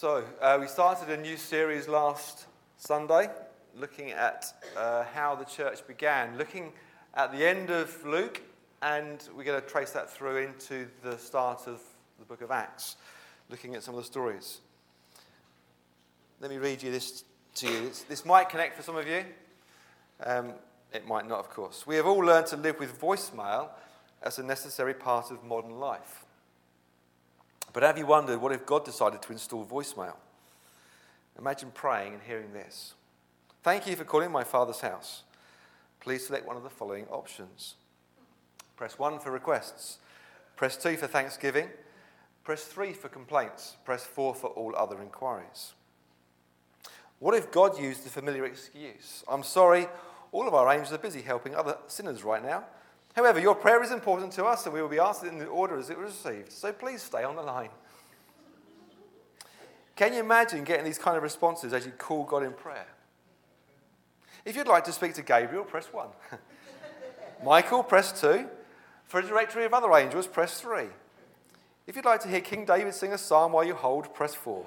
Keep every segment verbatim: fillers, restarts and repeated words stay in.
So, uh, we started a new series last Sunday, looking at uh, how the church began, looking at the end of Luke, and we're going to trace that through into the start of the book of Acts, looking at some of the stories. Let me read you this to you. This, this might connect for some of you. Um, it might not, of course. We have all learned to live with voicemail as a necessary part of modern life. But have you wondered, what if God decided to install voicemail? Imagine praying and hearing this. Thank you for calling my Father's house. Please select one of the following options. Press one for requests. Press two for thanksgiving. Press three for complaints. Press four for all other inquiries. What if God used the familiar excuse? I'm sorry, all of our angels are busy helping other sinners right now. However, your prayer is important to us and we will be answered in the order as it was received. So please stay on the line. Can you imagine getting these kind of responses as you call God in prayer? If you'd like to speak to Gabriel, press one. Michael, press two. For a directory of other angels, press three. If you'd like to hear King David sing a psalm while you hold, press four.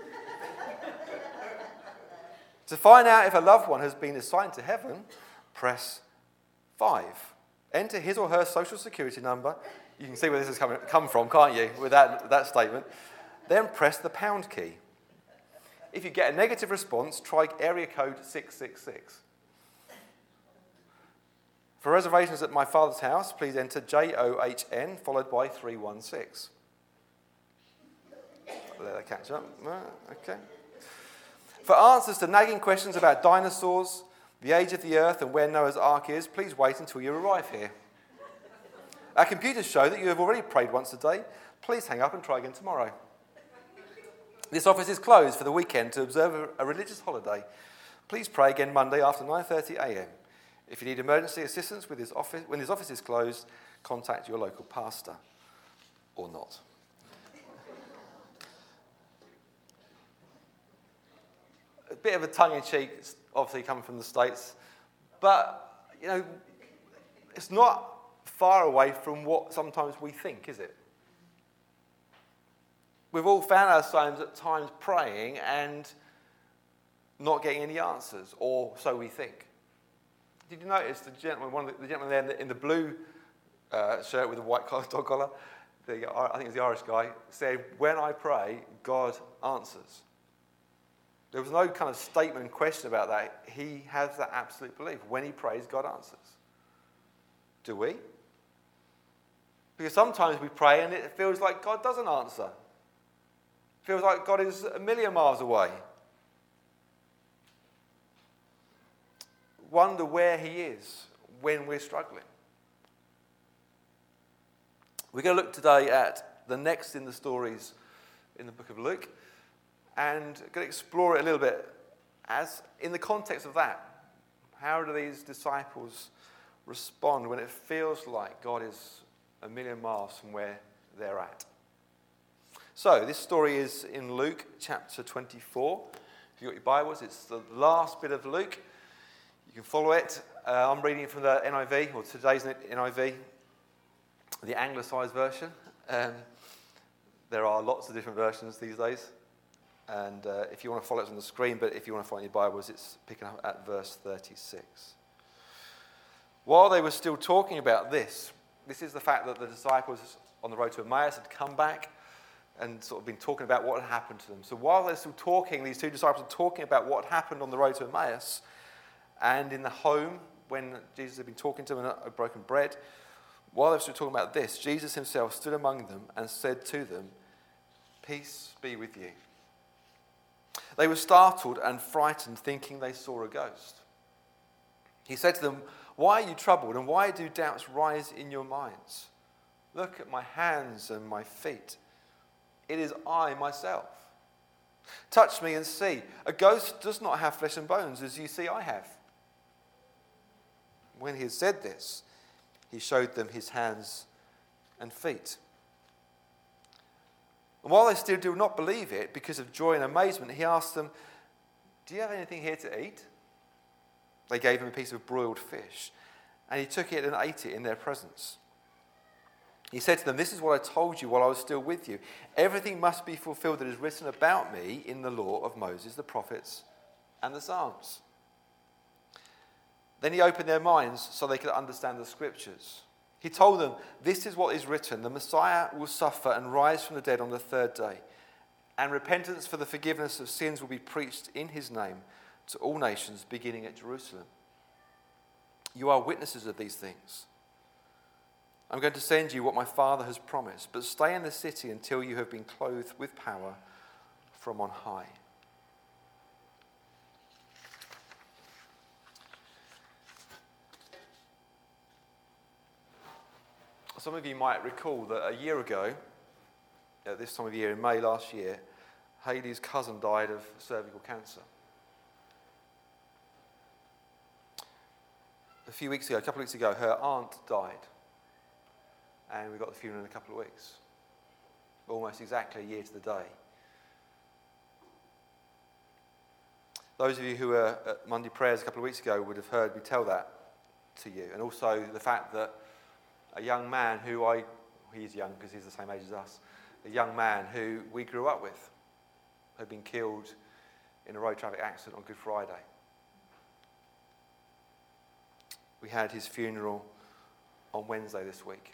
To find out if a loved one has been assigned to heaven, press five. Enter his or her social security number. You can see where this has come, come from, can't you, with that, that statement. Then press the pound key. If you get a negative response, try area code six six six. For reservations at my Father's house, please enter J O H N followed by three one six. Let that catch up. Okay. For answers to nagging questions about dinosaurs, the age of the earth and where Noah's Ark is, please wait until you arrive here. Our computers show that you have already prayed once a day. Please hang up and try again tomorrow. This office is closed for the weekend to observe a, a religious holiday. Please pray again Monday after nine thirty a.m. If you need emergency assistance with his office, when his office is closed, contact your local pastor. Or not. A bit of a tongue-in-cheek, obviously coming from the States, but, you know, it's not far away from what sometimes we think, is it? We've all found ourselves at times praying and not getting any answers, or so we think. Did you notice the gentleman, one of the, the gentleman there in the, in the blue uh, shirt with a white collar, dog collar, the, I think it was the Irish guy, said, when I pray, God answers. There was no kind of statement and question about that. He has that absolute belief. When he prays, God answers. Do we? Because sometimes we pray and it feels like God doesn't answer. It feels like God is a million miles away. Wonder where he is when we're struggling. We're going to look today at the next in the stories in the book of Luke. And going to explore it a little bit as in the context of that. How do these disciples respond when it feels like God is a million miles from where they're at? So this story is in Luke chapter twenty-four. If you've got your Bibles, it's the last bit of Luke. You can follow it. Uh, I'm reading it from the N I V, or today's N I V, the anglicised version. Um, there are lots of different versions these days. And uh, if you want to follow it on the screen, but if you want to find your Bibles, it's picking up at verse thirty-six. While they were still talking about this, this is the fact that the disciples on the road to Emmaus had come back and sort of been talking about what had happened to them. So while they're still talking, these two disciples are talking about what happened on the road to Emmaus and in the home when Jesus had been talking to them and had broken bread. While they were still talking about this, Jesus himself stood among them and said to them, "Peace be with you." They were startled and frightened, thinking they saw a ghost. He said to them, "Why are you troubled, and why do doubts rise in your minds? Look at my hands and my feet. It is I myself. Touch me and see. A ghost does not have flesh and bones, as you see I have." When he had said this, he showed them his hands and feet. And while they still do not believe it, because of joy and amazement, he asked them, "Do you have anything here to eat?" They gave him a piece of broiled fish, and he took it and ate it in their presence. He said to them, "This is what I told you while I was still with you. Everything must be fulfilled that is written about me in the law of Moses, the prophets, and the Psalms." Then he opened their minds so they could understand the scriptures. He told them, "This is what is written, the Messiah will suffer and rise from the dead on the third day, and repentance for the forgiveness of sins will be preached in his name to all nations, beginning at Jerusalem. You are witnesses of these things. I'm going to send you what my Father has promised, but stay in the city until you have been clothed with power from on high." Some of you might recall that a year ago, at this time of year, in May last year, Hayley's cousin died of cervical cancer. A few weeks ago, a couple of weeks ago, her aunt died. And we got the funeral in a couple of weeks. Almost exactly a year to the day. Those of you who were at Monday prayers a couple of weeks ago would have heard me tell that to you. And also the fact that a young man who I, he's young because he's the same age as us, a young man who we grew up with had been killed in a road traffic accident on Good Friday. We had his funeral on Wednesday this week.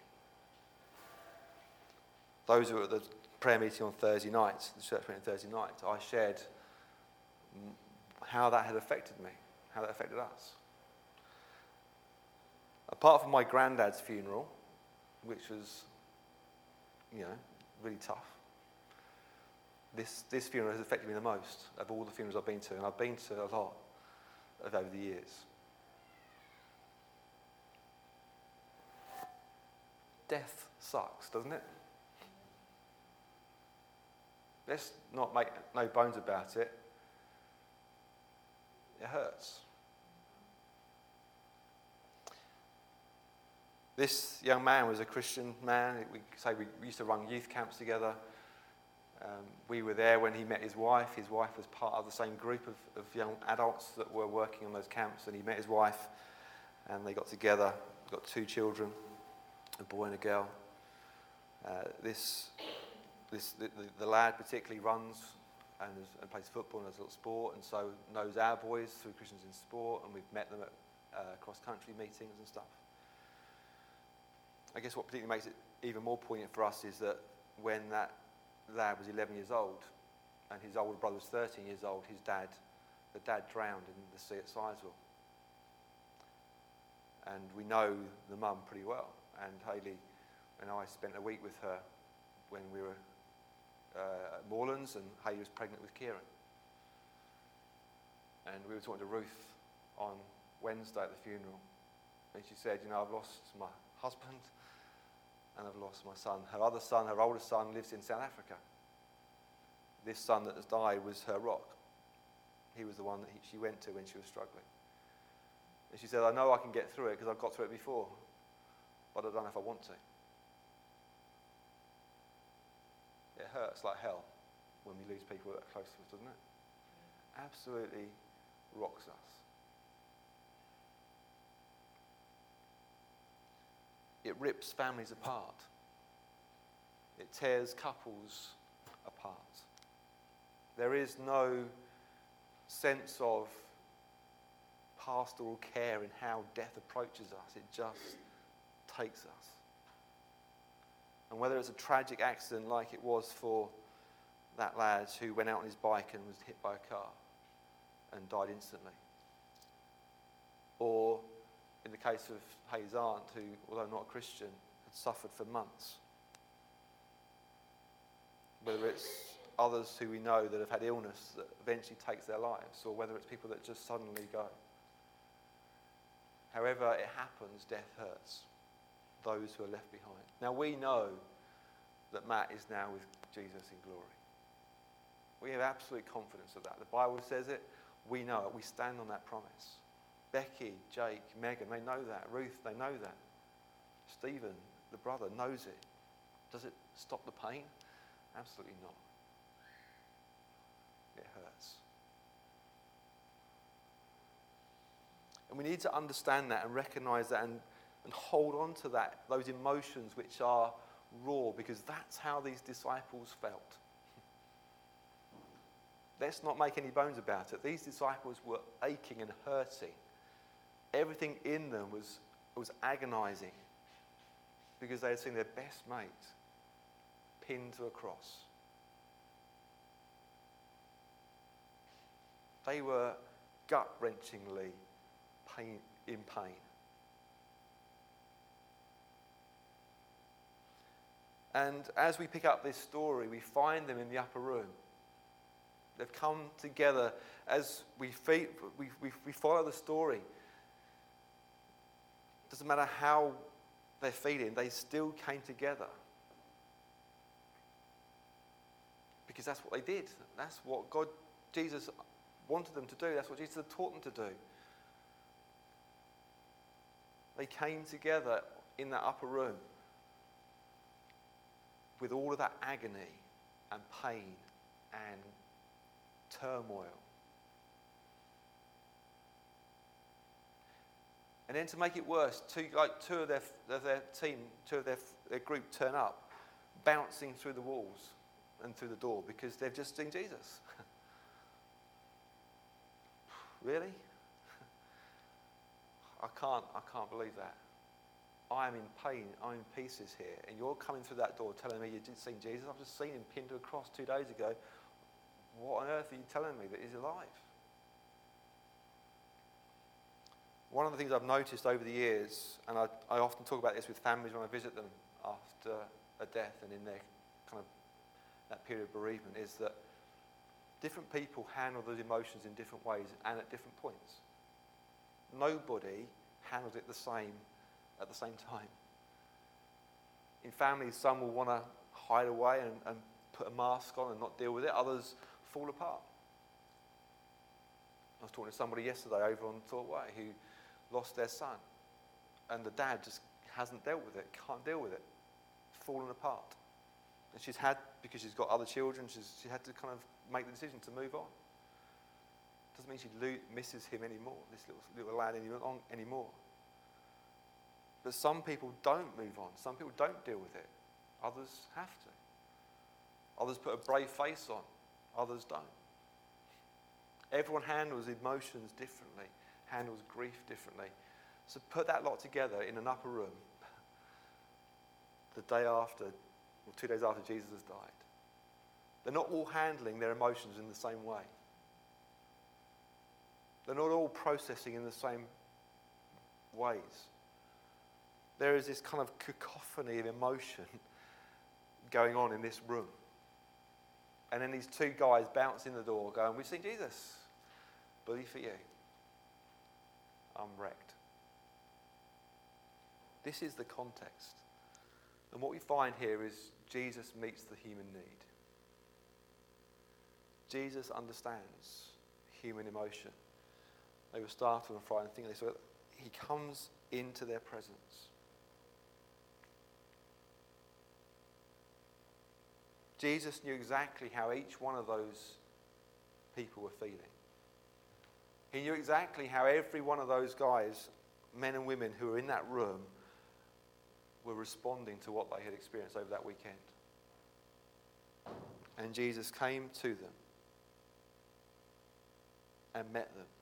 Those who were at the prayer meeting on Thursday night, the church meeting Thursday night, I shared how that had affected me, how that affected us. Apart from my granddad's funeral, which was, you know, really tough, this, this funeral has affected me the most of all the funerals I've been to, and I've been to a lot of over the years. Death sucks, doesn't it? Let's not make no bones about it. It hurts. This young man was a Christian man. We say we used to run youth camps together. Um, we were there when he met his wife. His wife was part of the same group of, of young adults that were working on those camps, and he met his wife, and they got together, got two children, a boy and a girl. Uh, this, this the, the, the lad particularly runs and, is, and plays football and does a little sport, and so knows our boys through Christians in Sport, and we've met them at uh, cross-country meetings and stuff. I guess what particularly makes it even more poignant for us is that when that lad was eleven years old and his older brother was thirteen years old, his dad, the dad drowned in the sea at Sizewell. And we know the mum pretty well. And Hayley and I spent a week with her when we were uh, at Moorlands, and Hayley was pregnant with Kieran. And we were talking to Ruth on Wednesday at the funeral. And she said, you know, I've lost my husband and I've lost my son. Her other son, her oldest son, lives in South Africa. This son that has died was her rock. He was the one that he, she went to when she was struggling. And she said, I know I can get through it because I've got through it before, but I don't know if I want to. It hurts like hell when we lose people that are close to us, doesn't it? Absolutely rocks us. It rips families apart. It tears couples apart. There is no sense of pastoral care in how death approaches us. It just takes us. And whether it's a tragic accident like it was for that lad who went out on his bike and was hit by a car and died instantly, or in the case of Hayes' aunt, who, although not a Christian, had suffered for months. Whether it's others who we know that have had illness that eventually takes their lives, or whether it's people that just suddenly go. However it happens, death hurts those who are left behind. Now we know that Matt is now with Jesus in glory. We have absolute confidence of that. The Bible says it, we know it, we stand on that promise. Becky, Jake, Megan, they know that. Ruth, they know that. Stephen, the brother, knows it. Does it stop the pain? Absolutely not. It hurts. And we need to understand that and recognize that and and hold on to that, those emotions which are raw, because that's how these disciples felt. Let's not make any bones about it. These disciples were aching and hurting. Everything in them was, was agonizing because they had seen their best mate pinned to a cross. They were gut-wrenchingly pain, in pain. And as we pick up this story, we find them in the upper room. They've come together as we, feed, we, we, we follow the story. It doesn't matter how they're feeling, they still came together. Because that's what they did. That's what God, Jesus wanted them to do. That's what Jesus had taught them to do. They came together in that upper room with all of that agony and pain and turmoil. And then to make it worse, two, like two of their, of their team, two of their, their group turn up, bouncing through the walls and through the door because they've just seen Jesus. Really? I can't, I can't believe that. I am in pain, I'm in pieces here, and you're coming through that door telling me you didn't see Jesus? I've just seen him pinned to a cross two days ago. What on earth are you telling me that he's alive? One of the things I've noticed over the years, and I, I often talk about this with families when I visit them after a death and in their kind of that period of bereavement, is that different people handle those emotions in different ways and at different points. Nobody handles it the same at the same time. In families, some will want to hide away and, and put a mask on and not deal with it. Others fall apart. I was talking to somebody yesterday over on Torquay who lost their son, and the dad just hasn't dealt with it, can't deal with it, fallen apart. And she's had, because she's got other children, she's, she had to kind of make the decision to move on. Doesn't mean she lo- misses him anymore, this little, little lad any, on, anymore. But some people don't move on. Some people don't deal with it. Others have to. Others put a brave face on. Others don't. Everyone handles emotions differently, handles grief differently. So put that lot together in an upper room the day after, or two days after Jesus has died. They're not all handling their emotions in the same way. They're not all processing in the same ways. There is this kind of cacophony of emotion going on in this room. And then these two guys bounce in the door going, "We've seen Jesus. Bully for you." I'm wrecked. This is the context. And what we find here is Jesus meets the human need. Jesus understands human emotion. They were startled and frightened, thinking they saw it. He comes into their presence. Jesus knew exactly how each one of those people were feeling. He knew exactly how every one of those guys, men and women who were in that room, were responding to what they had experienced over that weekend. And Jesus came to them and met them.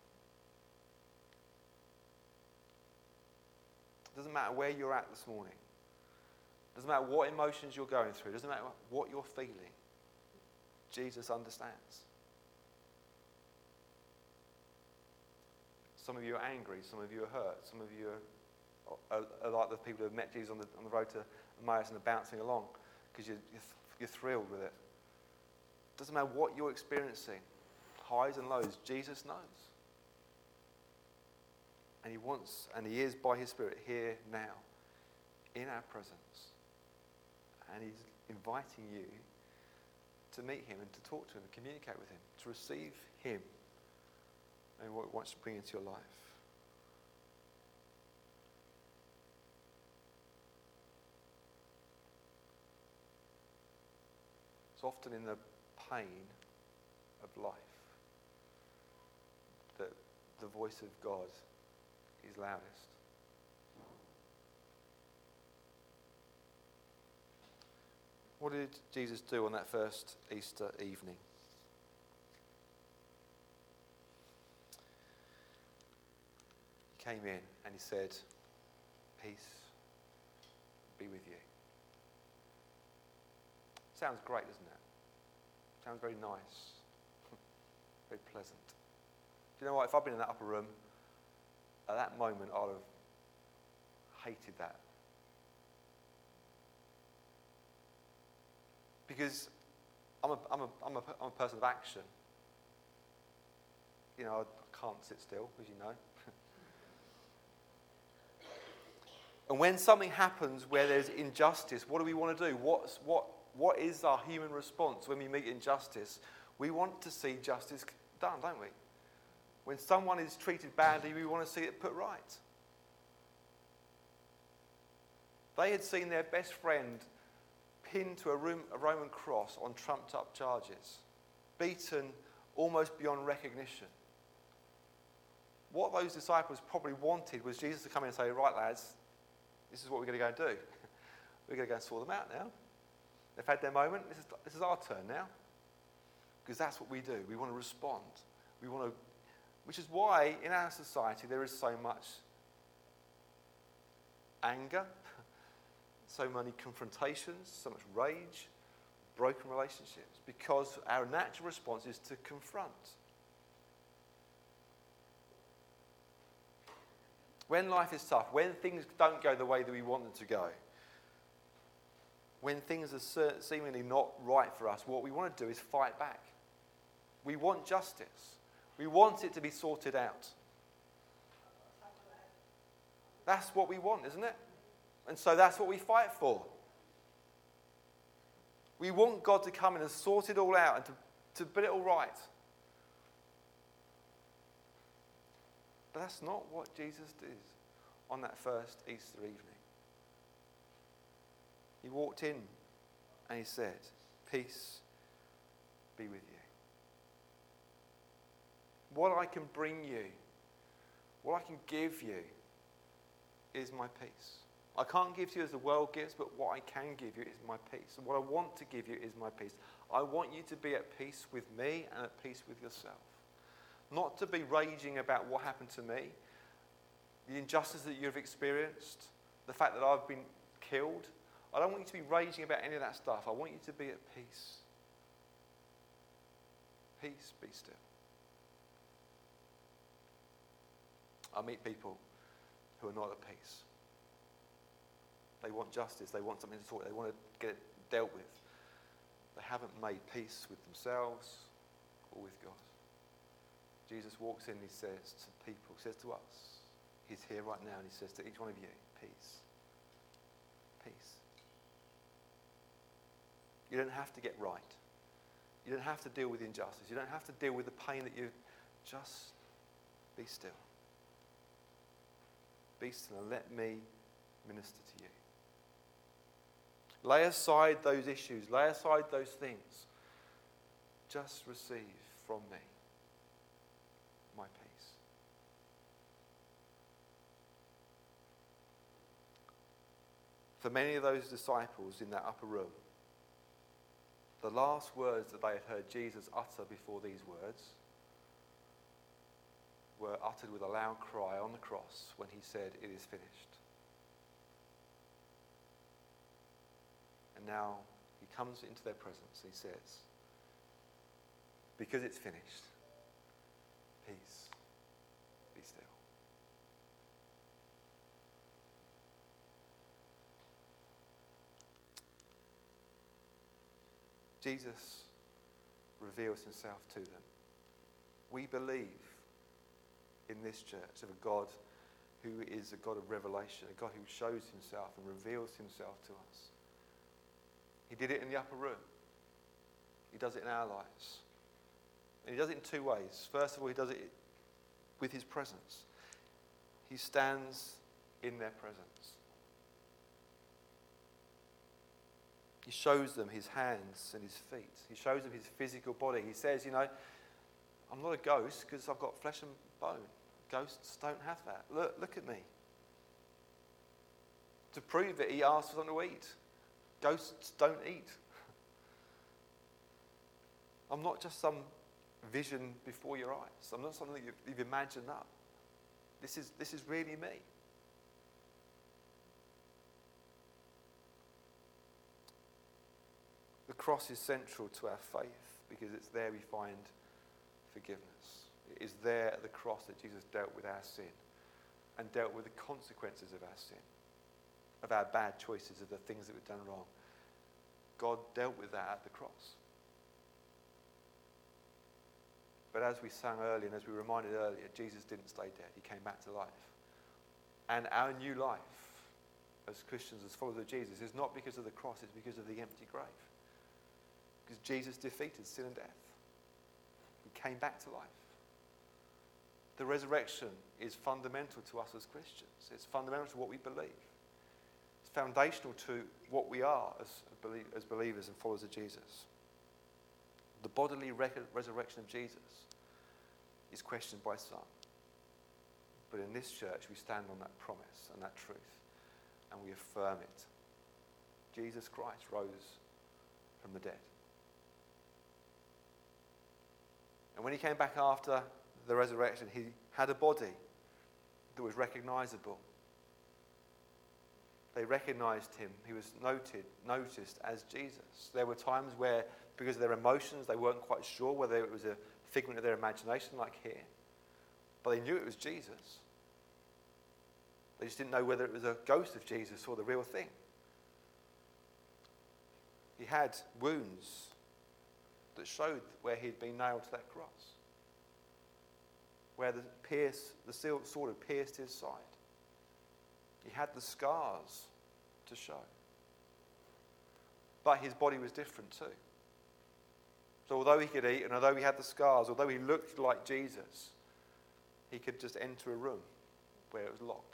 It doesn't matter where you're at this morning. It doesn't matter what emotions you're going through. It doesn't matter what you're feeling. Jesus understands. Some of you are angry. Some of you are hurt. Some of you are, are, are like the people who have met Jesus on the, on the road to Emmaus and are bouncing along because you're, you're, you're thrilled with it. It doesn't matter what you're experiencing, highs and lows, Jesus knows. And he wants, and he is by his Spirit here now, in our presence. And he's inviting you to meet him and to talk to him, and communicate with him, to receive him and what he wants to bring into your life. It's often in the pain of life that the voice of God is loudest. What did Jesus do on that first Easter evening? He came in and he said, peace be with you. Sounds great, doesn't it? Sounds very nice. Very pleasant. Do you know what? If I'd been in that upper room, at that moment I'd have hated that. Because I'm a, I'm a, I'm a, I'm a person of action. You know, I can't sit still, as you know. And when something happens where there's injustice, what do we want to do? What's, what, what is our human response when we meet injustice? We want to see justice done, don't we? When someone is treated badly, we want to see it put right. They had seen their best friend pinned to a, room, a Roman cross on trumped-up charges, beaten almost beyond recognition. What those disciples probably wanted was Jesus to come in and say, right, lads, this is what we're going to go and do. We're going to go and sort them out now. They've had their moment. This is, this is our turn now. Because that's what we do. We want to respond. We want to, which is why in our society there is so much anger, so many confrontations, so much rage, broken relationships, because our natural response is to confront. When life is tough, when things don't go the way that we want them to go, when things are seemingly not right for us, what we want to do is fight back. We want justice. We want it to be sorted out. That's what we want, isn't it? And so that's what we fight for. We want God to come in and sort it all out and to, to put it all right. But that's not what Jesus did on that first Easter evening. He walked in and he said, peace be with you. What I can bring you, what I can give you is my peace. I can't give to you as the world gives, but what I can give you is my peace. And what I want to give you is my peace. I want you to be at peace with me and at peace with yourself. Not to be raging about what happened to me, the injustice that you've experienced, the fact that I've been killed. I don't want you to be raging about any of that stuff. I want you to be at peace. Peace, be still. I meet people who are not at peace. They want justice. They want something to sort. They want to get it dealt with. They haven't made peace with themselves or with God. Jesus walks in and he says to people, says to us, he's here right now and he says to each one of you, peace. Peace. You don't have to get right. You don't have to deal with injustice. You don't have to deal with the pain that you... Just be still. Be still and let me minister to you. Lay aside those issues. Lay aside those things. Just receive from me my peace. For many of those disciples in that upper room, the last words that they had heard Jesus utter before these words were uttered with a loud cry on the cross when he said, "It is finished." And now he comes into their presence and he says, "Because it's finished, peace, be still." Jesus reveals himself to them. We believe in this church of a God who is a God of revelation, a God who shows himself and reveals himself to us. He did it in the upper room. He does it in our lives. And he does it in two ways. First of all, he does it with his presence. He stands in their presence. He shows them his hands and his feet. He shows them his physical body. He says, you know, I'm not a ghost because I've got flesh and bone. Ghosts don't have that. Look, look at me. To prove it, he asks for something to eat. Ghosts don't eat. I'm not just some vision before your eyes. I'm not something that you've, you've imagined up. This is, this is really me. The cross is central to our faith because it's there we find forgiveness. It is there at the cross that Jesus dealt with our sin and dealt with the consequences of our sin, of our bad choices, of the things that we've done wrong. God dealt with that at the cross. But as we sang earlier and as we reminded earlier, Jesus didn't stay dead. He came back to life. And our new life as Christians, as followers of Jesus, is not because of the cross, it's because of the empty grave. Because Jesus defeated sin and death. He came back to life. The resurrection is fundamental to us as Christians. It's fundamental to what we believe. It's foundational to what we are as, as believers and followers of Jesus. The bodily re- resurrection of Jesus is questioned by some. But in this church, we stand on that promise and that truth, and we affirm it. Jesus Christ rose from the dead. And when he came back after the resurrection, he had a body that was recognizable. They recognized him. He was noted, noticed as Jesus. There were times where, because of their emotions, they weren't quite sure whether it was a figment of their imagination like here. But they knew it was Jesus. They just didn't know whether it was a ghost of Jesus or the real thing. He had wounds that showed where he'd been nailed to that cross, where the, pierce, the sword had pierced his side. He had the scars to show. But his body was different too. So although he could eat and although he had the scars, although he looked like Jesus, he could just enter a room where it was locked.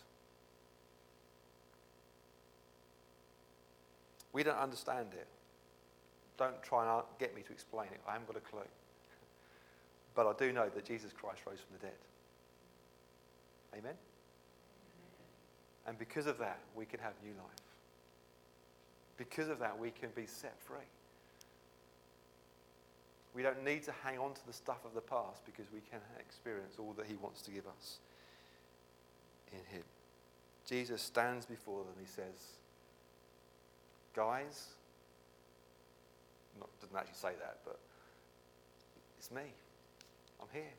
We don't understand it. Don't try and get me to explain it. I haven't got a clue. But I do know that Jesus Christ rose from the dead. Amen? And because of that, we can have new life. Because of that, we can be set free. We don't need to hang on to the stuff of the past because we can experience all that he wants to give us in him. Jesus stands before them. He says, guys, not, doesn't actually say that, but it's me. I'm here.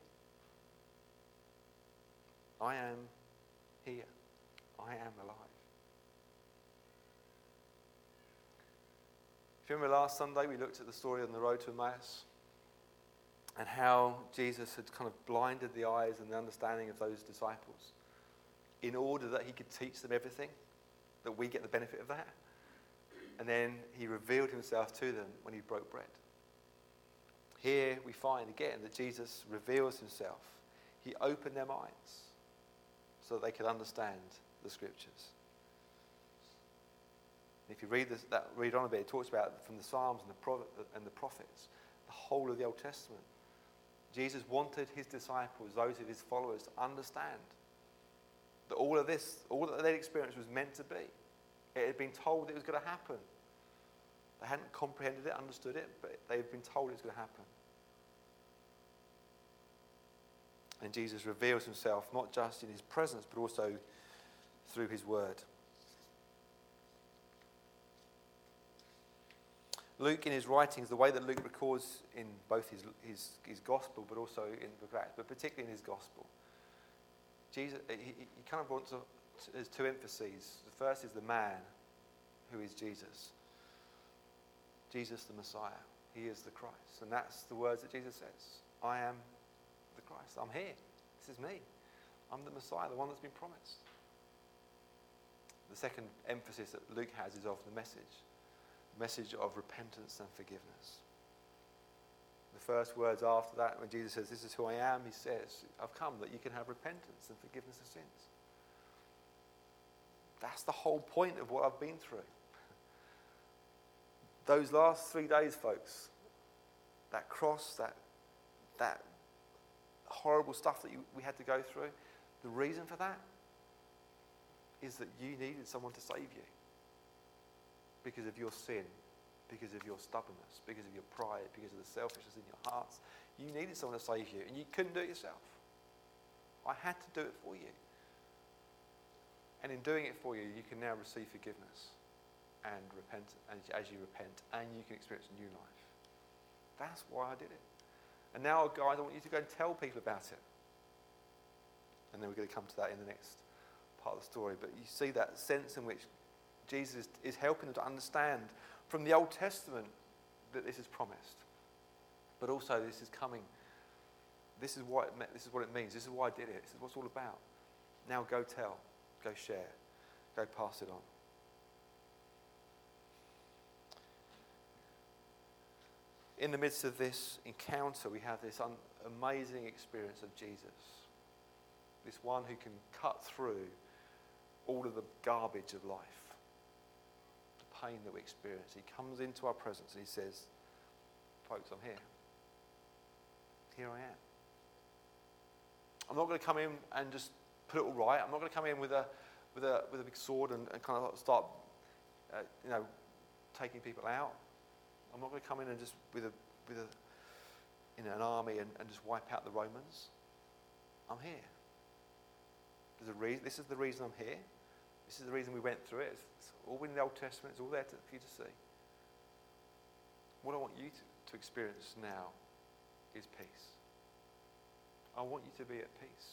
I am here. I am alive. If you remember last Sunday, we looked at the story on the road to Emmaus and how Jesus had kind of blinded the eyes and the understanding of those disciples in order that he could teach them everything, that we get the benefit of that. And then he revealed himself to them when he broke bread. Here we find again that Jesus reveals himself. He opened their minds so that they could understand the scriptures. If you read this, that read on a bit, it talks about from the Psalms and the, Pro- and the prophets, the whole of the Old Testament. Jesus wanted his disciples, those of his followers, to understand that all of this, all that they'd experienced was meant to be. It had been told it was going to happen. They hadn't comprehended it, understood it, but they had been told it was going to happen. And Jesus reveals himself not just in his presence, but also through his word. Luke, in his writings, the way that Luke records in both his, his, his gospel, but also in the book of Acts, but particularly in his gospel, Jesus, he, he kind of wants to, there's two emphases. The first is the man, who is Jesus. Jesus the Messiah. He is the Christ. And that's the words that Jesus says. I am the Christ. I'm here. This is me. I'm the Messiah, the one that's been promised. The second emphasis that Luke has is of the message. The message of repentance and forgiveness. The first words after that, when Jesus says, this is who I am, he says, I've come that you can have repentance and forgiveness of sins. That's the whole point of what I've been through. Those last three days, folks, that cross, that, that horrible stuff that you, we had to go through, the reason for that is that you needed someone to save you because of your sin because of your stubbornness, because of your pride, because of the selfishness in your hearts. You needed someone to save you, and you couldn't do it yourself. I had to do it for you. And in doing it for you, you can now receive forgiveness and repent, and as you repent, and you can experience a new life. That's why I did it. And now, guys, I want you to go and tell people about it. And then we're going to come to that in the next part of the story. But you see that sense in which Jesus is helping them to understand from the Old Testament that this is promised. But also this is coming. This is what it meant, this is what it means. This is why I did it. This is what it's all about. Now go tell. Go share. Go pass it on. In the midst of this encounter, we have this un- amazing experience of Jesus. This one who can cut through all of the garbage of life, the pain that we experience. He comes into our presence and he says, folks, I'm here. Here I am. I'm not going to come in and just put it all right. I'm not going to come in with a with a with a big sword and, and kind of start, uh, you know, taking people out. I'm not going to come in and just with a with a you know an army and, and just wipe out the Romans. I'm here. There's a reason. This is the reason I'm here. This is the reason we went through it. It's, it's all in the Old Testament. It's all there to, for you to see. What I want you to, to experience now is peace. I want you to be at peace.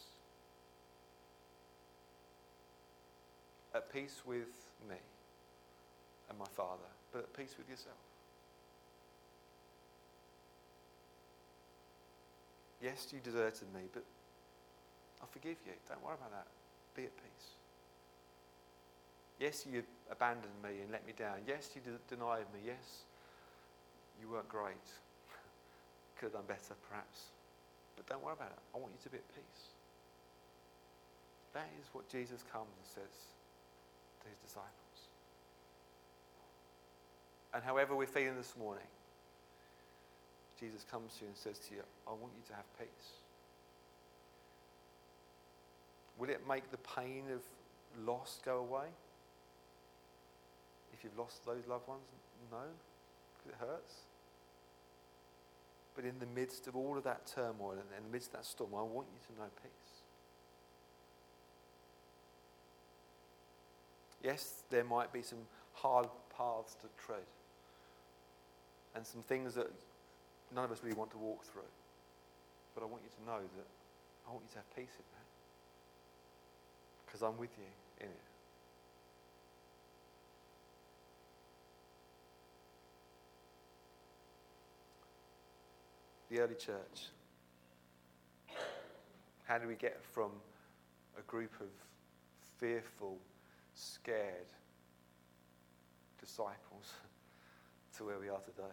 At peace with me and my Father, but at peace with yourself. Yes, you deserted me, but I forgive you. Don't worry about that. Be at peace. Yes, you abandoned me and let me down. Yes, you de- denied me. Yes, you weren't great. Could have done better, perhaps. But don't worry about it. I want you to be at peace. That is what Jesus comes and says to his disciples. And however we're feeling this morning, Jesus comes to you and says to you, I want you to have peace. Will it make the pain of loss go away? If you've lost those loved ones? No, because it hurts. But in the midst of all of that turmoil and in the midst of that storm, I want you to know peace. Yes, there might be some hard paths to tread and some things that none of us really want to walk through. But I want you to know that I want you to have peace in that. Because I'm with you in it. The early church. How do we get from a group of fearful, scared disciples to where we are today?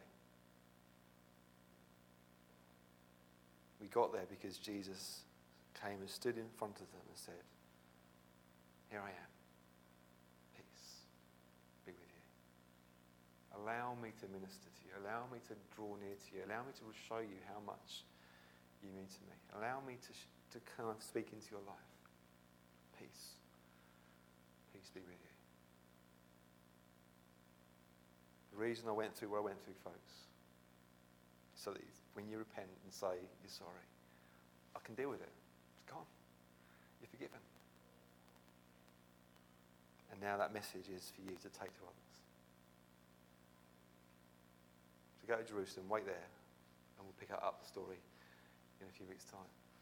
We got there because Jesus came and stood in front of them and said, here I am. Peace be with you. Allow me to minister to you. Allow me to draw near to you. Allow me to show you how much you mean to me. Allow me to, sh- to kind of speak into your life. Peace. Peace be with you. The reason I went through what I went through, folks, so that when you repent and say you're sorry, I can deal with it. It's gone. You're forgiven. And now that message is for you to take to others. So go to Jerusalem, wait there, and we'll pick up the story in a few weeks' time.